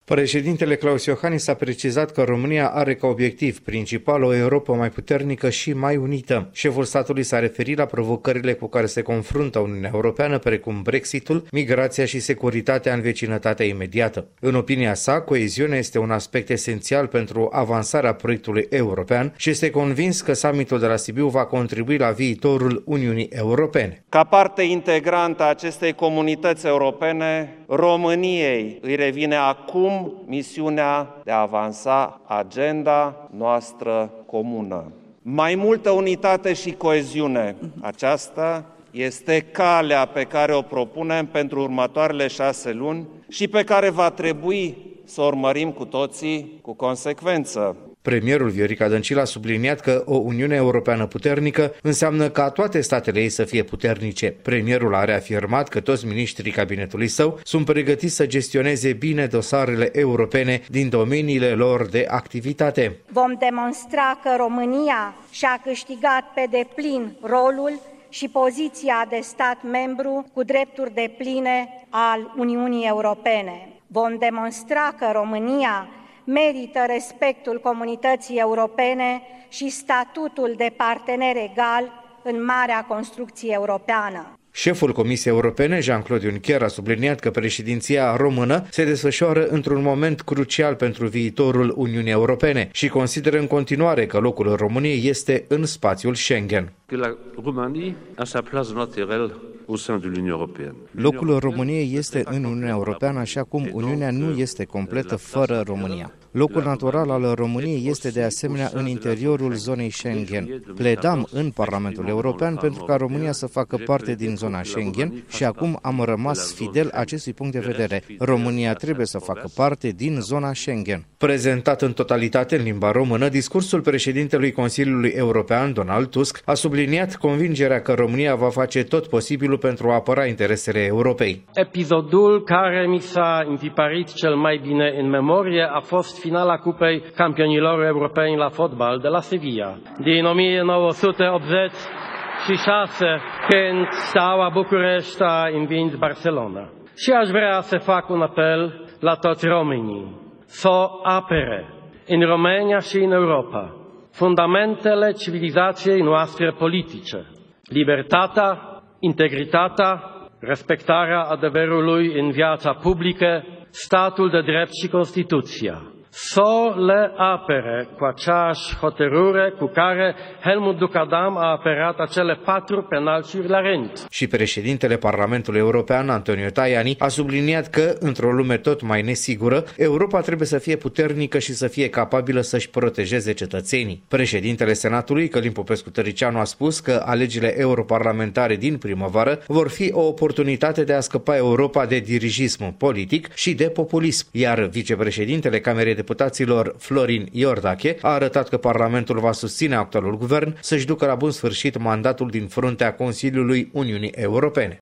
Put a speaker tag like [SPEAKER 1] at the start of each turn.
[SPEAKER 1] Președintele Klaus Iohannis a precizat că România are ca obiectiv principal o Europă mai puternică și mai unită. Șeful statului s-a referit la provocările cu care se confruntă Uniunea Europeană, precum Brexitul, migrația și securitatea în vecinătatea imediată. În opinia sa, coeziunea este un aspect esențial pentru avansarea proiectului european și este convins că summitul de la Sibiu va contribui la viitorul Uniunii Europene.
[SPEAKER 2] Ca parte integrantă a acestei comunități europene, României îi revine acum misiunea de a avansa agenda noastră comună. Mai multă unitate și coeziune. Aceasta este calea pe care o propunem pentru următoarele 6 luni și pe care va trebui să o urmărim cu toții cu consecvență.
[SPEAKER 1] Premierul Viorica Dăncilă a subliniat că o Uniune Europeană puternică înseamnă ca toate statele ei să fie puternice. Premierul a reafirmat că toți miniștrii cabinetului său sunt pregătiți să gestioneze bine dosarele europene din domeniile lor de activitate.
[SPEAKER 3] Vom demonstra că România și-a câștigat pe deplin rolul și poziția de stat membru cu drepturi depline al Uniunii Europene. Vom demonstra că România merită respectul comunității europene și statutul de partener egal în marea construcție europeană.
[SPEAKER 1] Șeful Comisiei Europene, Jean-Claude Juncker, a subliniat că președinția română se desfășoară într-un moment crucial pentru viitorul Uniunii Europene și consideră în continuare că locul României este în spațiul Schengen.
[SPEAKER 4] Locul României este în Uniunea Europeană, așa cum Uniunea nu este completă fără România. Locul natural al României este de asemenea în interiorul zonei Schengen. Pledam în Parlamentul European pentru ca România să facă parte din zona Schengen și acum am rămas fidel acestui punct de vedere. România trebuie să facă parte din zona Schengen.
[SPEAKER 1] Prezentat în totalitate în limba română, discursul președintelui Consiliului European, Donald Tusk, a subliniat convingerea că România va face tot posibilul pentru a apăra interesele Europei.
[SPEAKER 5] Episodul care mi s-a întiparit cel mai bine în memorie a fost finala Cupei Campionilor Europeni la fotbal de la Sevilla din 1986, când Steaua București a învins Barcelona. Și aș vrea să fac un apel la toți românii să apere în România și în Europa fundamentele civilizației noastre politice: libertatea, integritatea, respectarea adevărului în viața publică, statul de drept și Constituția. Să le apere cu aceeași hotărâre cu care Helmut Duckadam a apărat acele 4 penaltiuri la rând.
[SPEAKER 1] Și președintele Parlamentului European, Antonio Tajani, a subliniat că, într-o lume tot mai nesigură, Europa trebuie să fie puternică și să fie capabilă să-și protejeze cetățenii. Președintele Senatului, Călin Popescu-Tăriceanu, a spus că alegerile europarlamentare din primăvară vor fi o oportunitate de a scăpa Europa de dirigism politic și de populism, iar vicepreședintele Camerei Deputaților, Florin Iordache, a arătat că Parlamentul va susține actualul guvern să-și ducă la bun sfârșit mandatul din fruntea Consiliului Uniunii Europene.